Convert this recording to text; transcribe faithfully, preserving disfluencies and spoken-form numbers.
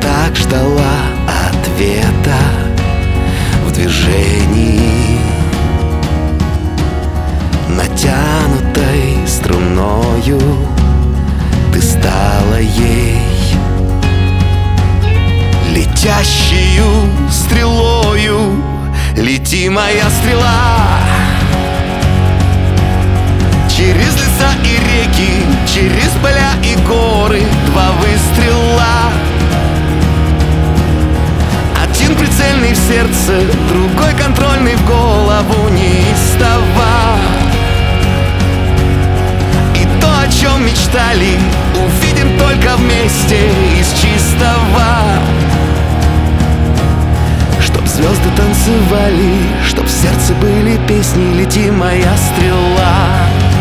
так ждала ответа в движении, натянутой струною ты стала ей, летящую стрелою. Лети, моя стрела, через леса и реки, через поля и горы. Два выстрела, один прицельный в сердце, другой контрольный в голову неистово. И то, о чем мечтали, увидим только вместе из чистого. Чтоб звезды танцевали, чтоб в сердце были песни. Лети, моя стрела.